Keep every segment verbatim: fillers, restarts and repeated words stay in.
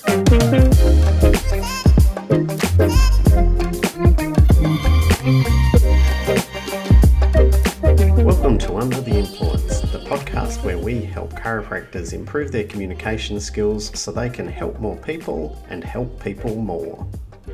Welcome to Under the Influence, the podcast where we help chiropractors improve their communication skills so they can help more people and help people more.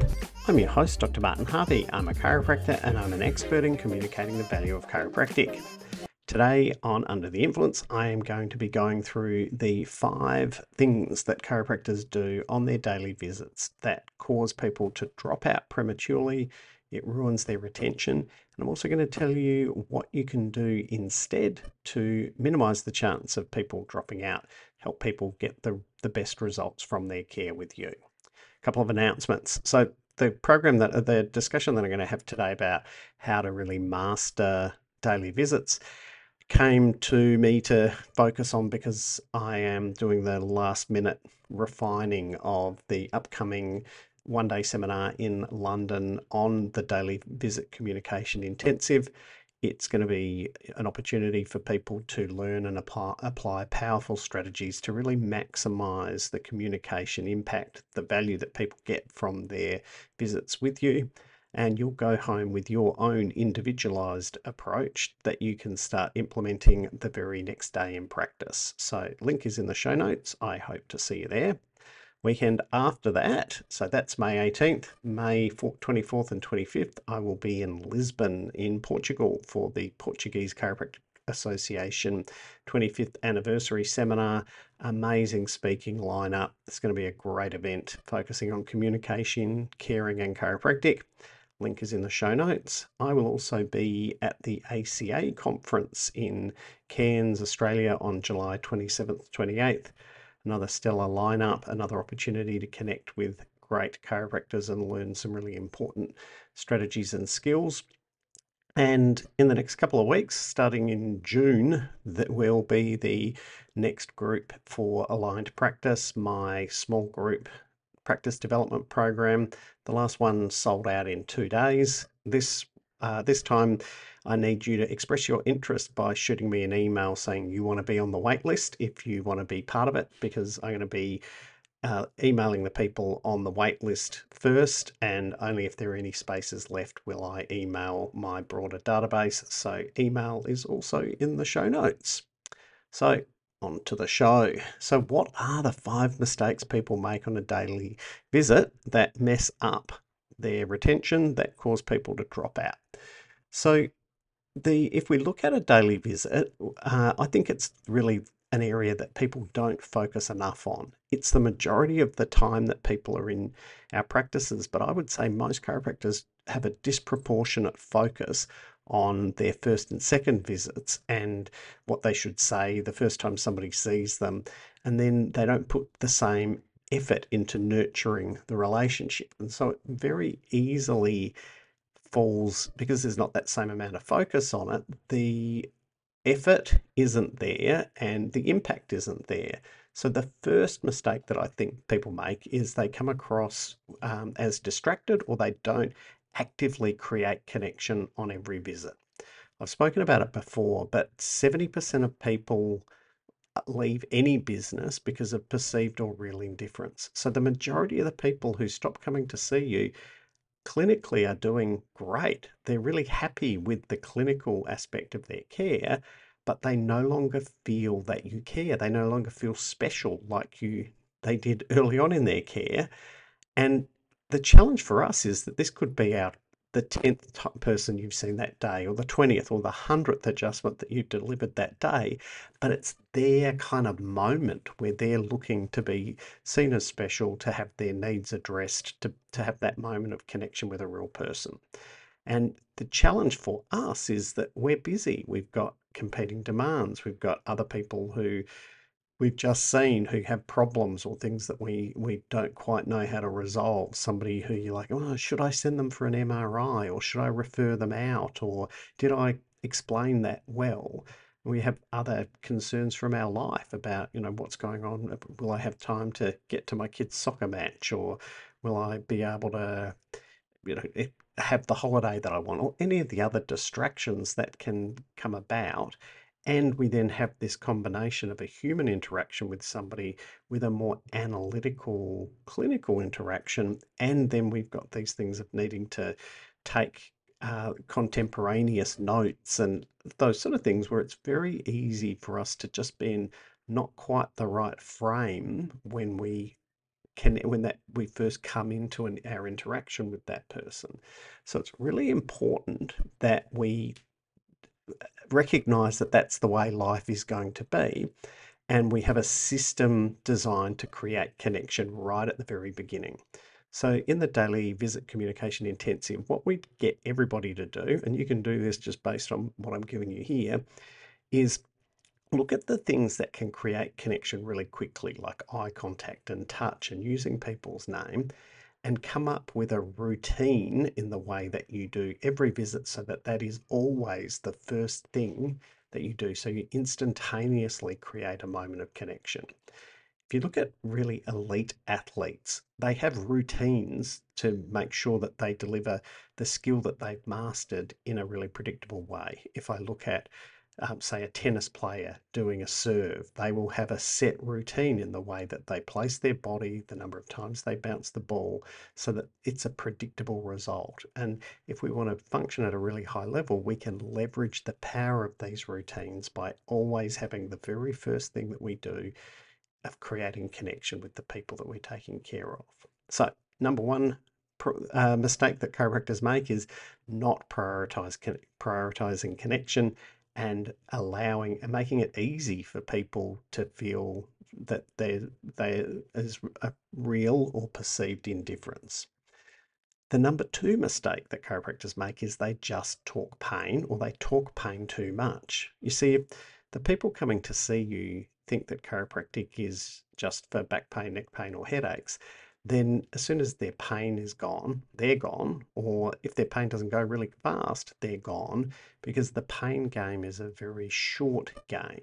I'm your host, Doctor Martin Harvey. I'm a chiropractor and I'm an expert in communicating the value of chiropractic. Today on Under the Influence, I am going to be going through the five things that chiropractors do on their daily visits that cause people to drop out prematurely. It ruins their retention. And I'm also going to tell you what you can do instead to minimize the chance of people dropping out, help people get the, the best results from their care with you. A couple of announcements. So the program that the discussion that I'm going to have today about how to really master daily visits came to me to focus on because I am doing the last minute refining of the upcoming one day seminar in London on the daily visit communication intensive. It's going to be an opportunity for people to learn and apply, apply powerful strategies to really maximize the communication impact, the value that people get from their visits with you. And you'll go home with your own individualized approach that you can start implementing the very next day in practice. So link is in the show notes. I hope to see you there. Weekend after that, so that's May eighteenth, May twenty-fourth and twenty-fifth, I will be in Lisbon in Portugal for the Portuguese Chiropractic Association twenty-fifth anniversary seminar. Amazing speaking lineup. It's going to be a great event focusing on communication, caring and chiropractic. Link is in the show notes. I will also be at the A C A conference in Cairns, Australia on July twenty-seventh to twenty-eighth. Another stellar lineup, another opportunity to connect with great chiropractors and learn some really important strategies and skills. And in the next couple of weeks, starting in June, that will be the next group for Aligned Practice, my small group practice development program. The last one sold out in two days. This uh, this time, I need you to express your interest by shooting me an email saying you want to be on the wait list if you want to be part of it, because I'm going to be uh, emailing the people on the wait list first, and only if there are any spaces left will I email my broader database. So email is also in the show notes. So on to the show. So what are the five mistakes people make on a daily visit that mess up their retention, that cause people to drop out? So the if we look at a daily visit, uh, I think it's really an area that people don't focus enough on. It's the majority of the time that people are in our practices, but I would say most chiropractors have a disproportionate focus on their first and second visits and what they should say the first time somebody sees them, and then they don't put the same effort into nurturing the relationship. And so it very easily falls, because there's not that same amount of focus on it, the effort isn't there and the impact isn't there. So the first mistake that I think people make is they come across um, as distracted, or they don't actively create connection on every visit. I've spoken about it before, but seventy percent of people leave any business because of perceived or real indifference. So the majority of the people who stop coming to see you clinically are doing great. They're really happy with the clinical aspect of their care, but they no longer feel that you care. They no longer feel special like you they did early on in their care. And the challenge for us is that this could be our the tenth person you've seen that day, or the twentieth, or the hundredth adjustment that you delivered that day, but it's their kind of moment where they're looking to be seen as special, to have their needs addressed, to, to have that moment of connection with a real person. And the challenge for us is that we're busy. We've got competing demands. We've got other people who we've just seen who have problems or things that we we don't quite know how to resolve. Somebody who you're like, oh, should I send them for an M R I, or should I refer them out, or did I explain that well? We have other concerns from our life about, you know, what's going on. Will I have time to get to my kid's soccer match, or will I be able to, you know, have the holiday that I want, or any of the other distractions that can come about. And we then have this combination of a human interaction with somebody with a more analytical, clinical interaction. And then we've got these things of needing to take uh, contemporaneous notes and those sort of things where it's very easy for us to just be in not quite the right frame when we can when that we first come into an, our interaction with that person. So it's really important that we recognize that that's the way life is going to be. And we have a system designed to create connection right at the very beginning. So, in the daily visit communication intensive, what we get everybody to do, and you can do this just based on what I'm giving you here, is look at the things that can create connection really quickly, like eye contact and touch and using people's name, and come up with a routine in the way that you do every visit so that that is always the first thing that you do. So you instantaneously create a moment of connection. If you look at really elite athletes, they have routines to make sure that they deliver the skill that they've mastered in a really predictable way. If I look at um, say a tennis player doing a serve, they will have a set routine in the way that they place their body, the number of times they bounce the ball, so that it's a predictable result. And if we want to function at a really high level, we can leverage the power of these routines by always having the very first thing that we do of creating connection with the people that we're taking care of. So, number one uh, mistake that chiropractors make is not prioritize prioritizing connection and allowing and making it easy for people to feel that there there is a real or perceived indifference. The number two mistake that chiropractors make is they just talk pain or they talk pain too much. You see, if the people coming to see you think that chiropractic is just for back pain, neck pain, or headaches, then as soon as their pain is gone, they're gone. Or if their pain doesn't go really fast, they're gone because the pain game is a very short game.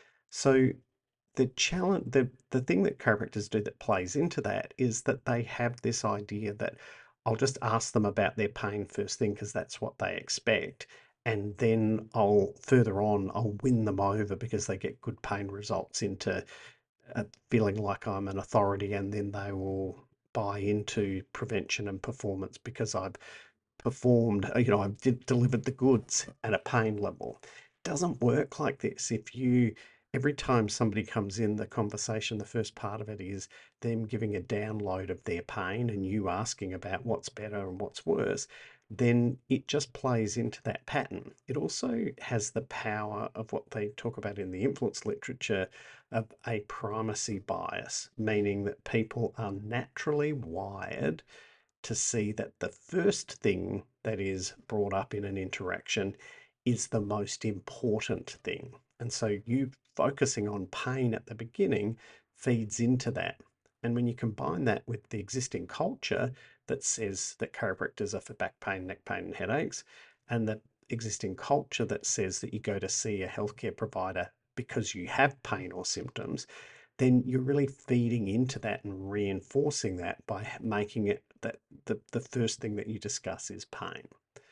So the challenge, the, the thing that chiropractors do that plays into that is that they have this idea that I'll just ask them about their pain first thing because that's what they expect. And then I'll further on, I'll win them over because they get good pain results into uh, feeling like I'm an authority, and then they will buy into prevention and performance because I've performed, uh, you know, I've did, delivered the goods at a pain level. It doesn't work like this. If you, every time somebody comes in the conversation, the first part of it is them giving a download of their pain and you asking about what's better and what's worse, then it just plays into that pattern. It also has the power of what they talk about in the influence literature of a primacy bias, meaning that people are naturally wired to see that the first thing that is brought up in an interaction is the most important thing. And so you focusing on pain at the beginning feeds into that. And when you combine that with the existing culture that says that chiropractors are for back pain, neck pain, and headaches, and the existing culture that says that you go to see a healthcare provider because you have pain or symptoms, then you're really feeding into that and reinforcing that by making it that the, the first thing that you discuss is pain.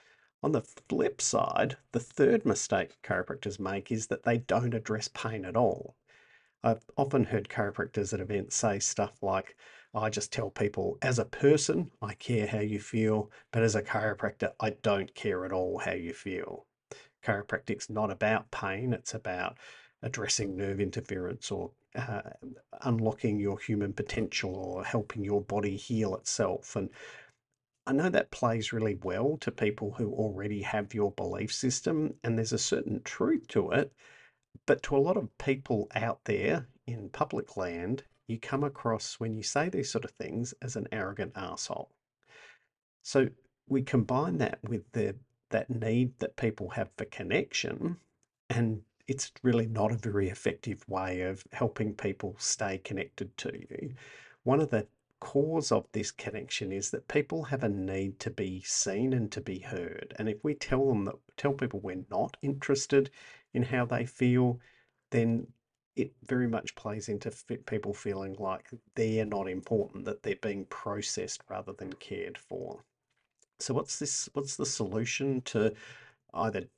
On the flip side, the third mistake chiropractors make is that they don't address pain at all. I've often heard chiropractors at events say stuff like, I just tell people, as a person, I care how you feel, but as a chiropractor, I don't care at all how you feel. Chiropractic's not about pain, it's about addressing nerve interference or uh, unlocking your human potential or helping your body heal itself. And I know that plays really well to people who already have your belief system, and there's a certain truth to it. But to a lot of people out there in public land, you come across when you say these sort of things as an arrogant asshole. So we combine that with the that need that people have for connection, and it's really not a very effective way of helping people stay connected to you. One of the cause of this connection is that people have a need to be seen and to be heard. And if we tell them that tell people we're not interested in how they feel, then it very much plays into people feeling like they're not important, that they're being processed rather than cared for. So what's this what's the solution to either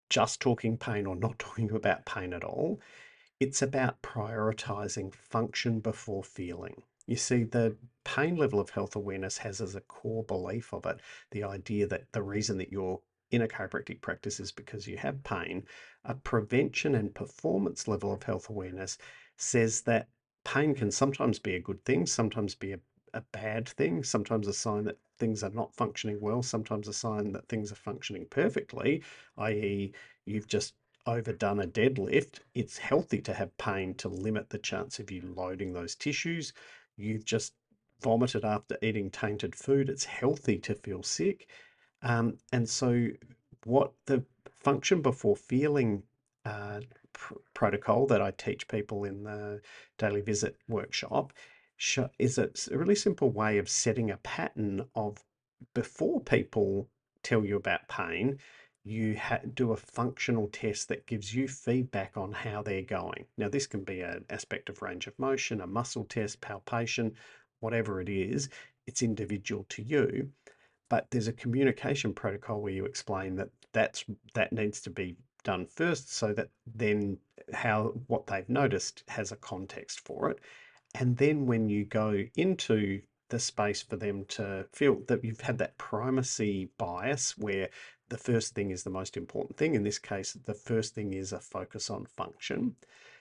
just talking pain or not talking about pain at all. It's about prioritizing function before feeling. You see, the pain level of health awareness has as a core belief of it the idea that the reason that you're in a chiropractic practice is because you have pain. A prevention and performance level of health awareness says that pain can sometimes be a good thing, sometimes be a, a bad thing, sometimes a sign that things are not functioning well, sometimes a sign that things are functioning perfectly, that is, you've just overdone a deadlift. It's healthy to have pain to limit the chance of you loading those tissues. You've just vomited after eating tainted food. It's healthy to feel sick. Um, and so, what the function before feeling uh, pr- protocol that I teach people in the daily visit workshop is a really simple way of setting a pattern of before people tell you about pain, you ha- do a functional test that gives you feedback on how they're going. Now, this can be an aspect of range of motion, a muscle test, palpation, whatever it is, it's individual to you. But there's a communication protocol where you explain that that's that needs to be done first so that then how what they've noticed has a context for it. And then when you go into the space for them to feel that you've had that primacy bias where the first thing is the most important thing, in this case, the first thing is a focus on function,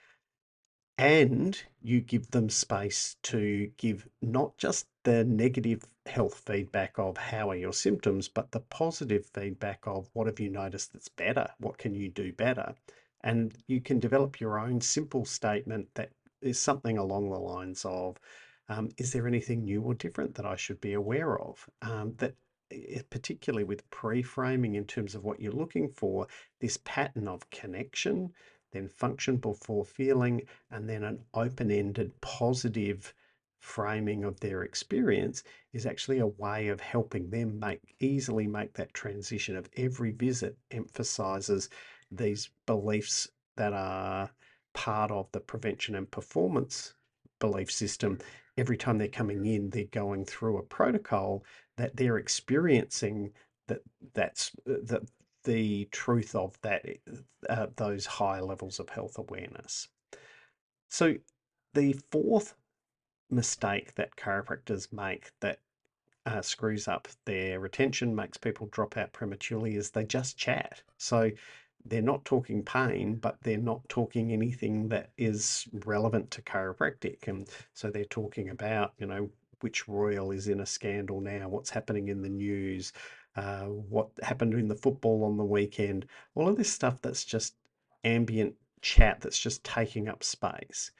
and you give them space to give not just the negative health feedback of how are your symptoms, but the positive feedback of what have you noticed that's better? What can you do better? And you can develop your own simple statement that is something along the lines of, um, is there anything new or different that I should be aware of? Um, that eh, particularly with pre-framing in terms of what you're looking for, this pattern of connection, then function before feeling, and then an open-ended positive framing of their experience is actually a way of helping them make easily make that transition of every visit emphasizes these beliefs that are part of the prevention and performance belief system. Every time they're coming in, they're going through a protocol that they're experiencing that that's that the truth of that uh, those high levels of health awareness. So the fourth mistake that chiropractors make that uh, screws up their retention, makes people drop out prematurely, is they just chat. So they're not talking pain, but they're not talking anything that is relevant to chiropractic. And so they're talking about, you know, which royal is in a scandal now, what's happening in the news, uh, what happened in the football on the weekend, all of this stuff that's just ambient chat that's just taking up space.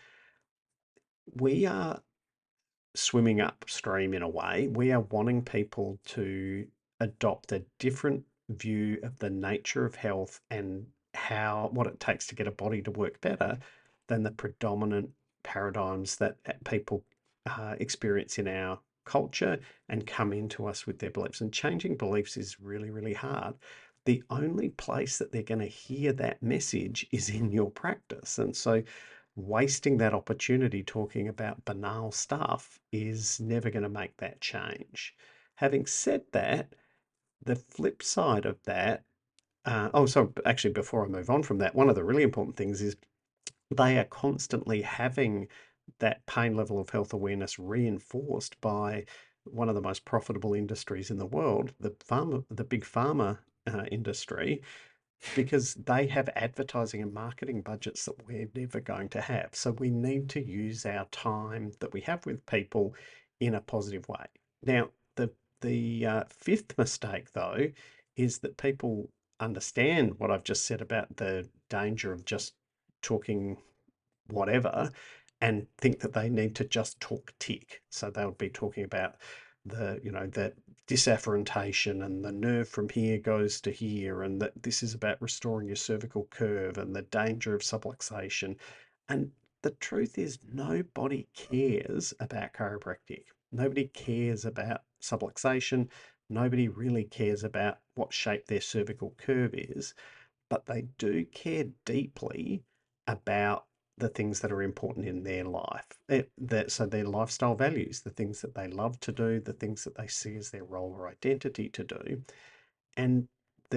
We are swimming upstream in a way. We are wanting people to adopt a different view of the nature of health and how what it takes to get a body to work better than the predominant paradigms that uh, people uh, experience in our culture and come into us with their beliefs. And changing beliefs is really, really hard. The only place that they're going to hear that message is in your practice. And so wasting that opportunity talking about banal stuff is never going to make that change. Having said that, the flip side of that, uh, oh, so actually, before I move on from that, one of the really important things is they are constantly having that pain level of health awareness reinforced by one of the most profitable industries in the world, the pharma, the big pharma uh, industry, because they have advertising and marketing budgets that we're never going to have. So we need to use our time that we have with people in a positive way. Now, the the uh, fifth mistake though is that people understand what I've just said about the danger of just talking whatever and think that they need to just talk tick. So they'll be talking about the, you know, that disafferentation and the nerve from here goes to here, and that this is about restoring your cervical curve and the danger of subluxation. And the truth is, nobody cares about chiropractic. Nobody cares about subluxation. Nobody really cares about what shape their cervical curve is, but they do care deeply about the things that are important in their life. It, that, so their lifestyle values, the things that they love to do, the things that they see as their role or identity to do. And the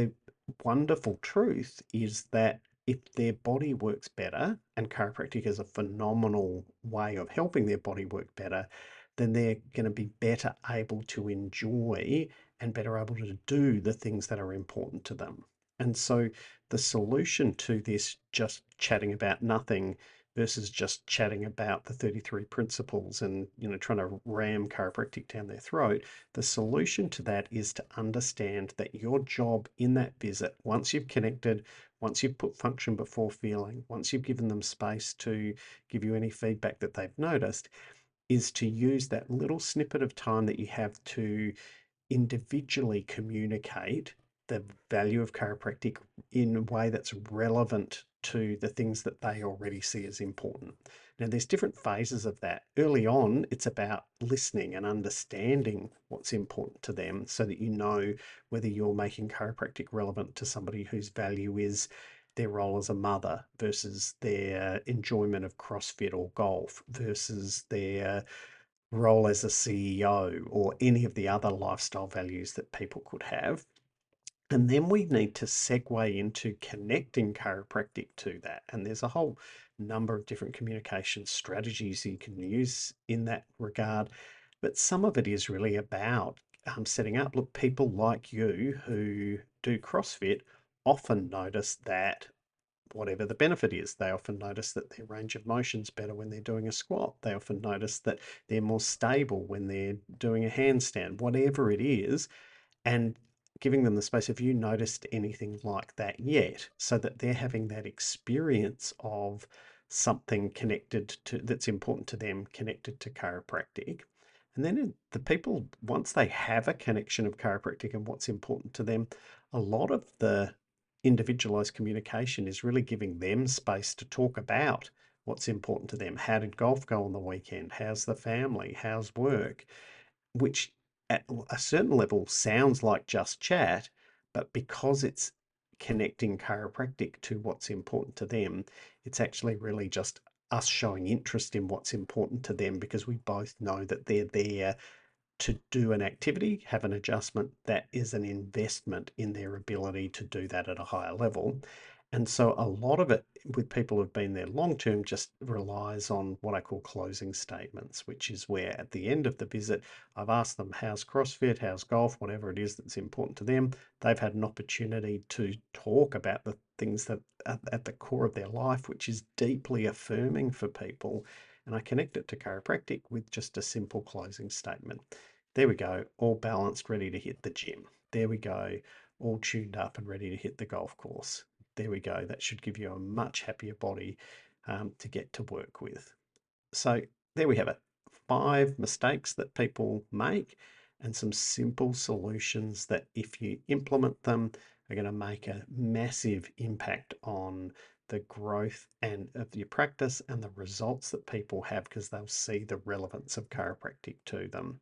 wonderful truth is that if their body works better, and chiropractic is a phenomenal way of helping their body work better, then they're going to be better able to enjoy and better able to do the things that are important to them. And so the solution to this just chatting about nothing versus just chatting about the thirty-three principles and, you know, trying to ram chiropractic down their throat, the solution to that is to understand that your job in that visit, once you've connected, once you've put function before feeling, once you've given them space to give you any feedback that they've noticed, is to use that little snippet of time that you have to individually communicate the value of chiropractic in a way that's relevant to the things that they already see as important. Now, there's different phases of that. Early on, it's about listening and understanding what's important to them so that you know whether you're making chiropractic relevant to somebody whose value is their role as a mother versus their enjoyment of CrossFit or golf versus their role as a C E O or any of the other lifestyle values that people could have. And then we need to segue into connecting chiropractic to that. And there's a whole number of different communication strategies you can use in that regard. But some of it is really about um, setting up. Look, people like you who do CrossFit often notice that whatever the benefit is, they often notice that their range of motion's better when they're doing a squat. They often notice that they're more stable when they're doing a handstand, whatever it is. And giving them the space, have you noticed anything like that yet? So that they're having that experience of something connected to that's important to them, connected to chiropractic. And then the people, once they have a connection of chiropractic and what's important to them, a lot of the individualized communication is really giving them space to talk about what's important to them. How did golf go on the weekend? How's the family? How's work? Which at a certain level sounds like just chat, but because it's connecting chiropractic to what's important to them, it's actually really just us showing interest in what's important to them because we both know that they're there to do an activity, have an adjustment that is an investment in their ability to do that at a higher level. And so a lot of it with people who've been there long term just relies on what I call closing statements, which is where at the end of the visit, I've asked them, how's CrossFit, how's golf, whatever it is that's important to them. They've had an opportunity to talk about the things that are at the core of their life, which is deeply affirming for people. And I connect it to chiropractic with just a simple closing statement. There we go, all balanced, ready to hit the gym. There we go, all tuned up and ready to hit the golf course. There we go. That should give you a much happier body um, to get to work with. So there we have it. Five mistakes that people make and some simple solutions that if you implement them are going to make a massive impact on the growth and of your practice and the results that people have because they'll see the relevance of chiropractic to them.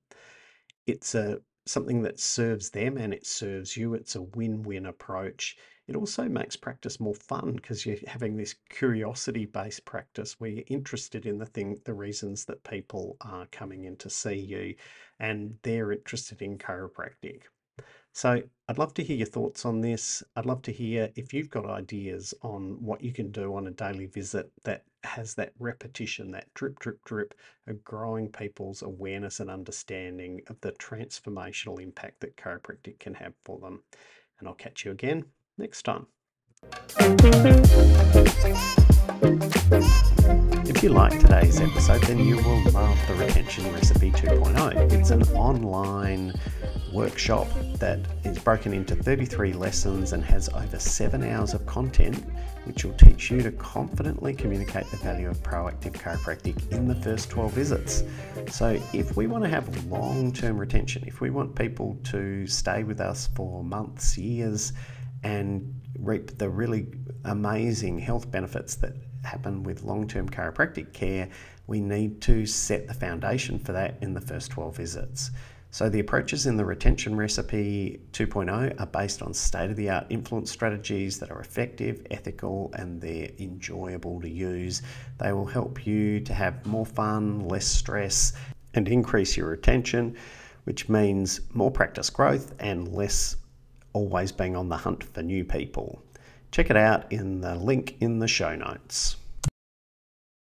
It's a something that serves them and it serves you. It's a win-win approach. It also makes practice more fun because you're having this curiosity-based practice where you're interested in the thing, the reasons that people are coming in to see you and they're interested in chiropractic. So I'd love to hear your thoughts on this. I'd love to hear if you've got ideas on what you can do on a daily visit that has that repetition, that drip, drip, drip of growing people's awareness and understanding of the transformational impact that chiropractic can have for them. And I'll catch you again next time. If you like today's episode, then you will love the Retention Recipe two point oh. It's an online workshop that is broken into thirty-three lessons and has over seven hours of content, which will teach you to confidently communicate the value of proactive chiropractic in the first twelve visits. So if we want to have long-term retention, if we want people to stay with us for months, years, and reap the really amazing health benefits that happen with long-term chiropractic care, we need to set the foundation for that in the first twelve visits. So the approaches in the Retention Recipe two point oh are based on state-of-the-art influence strategies that are effective, ethical, and they're enjoyable to use. They will help you to have more fun, less stress, and increase your retention, which means more practice growth and less always being on the hunt for new people. Check it out in the link in the show notes.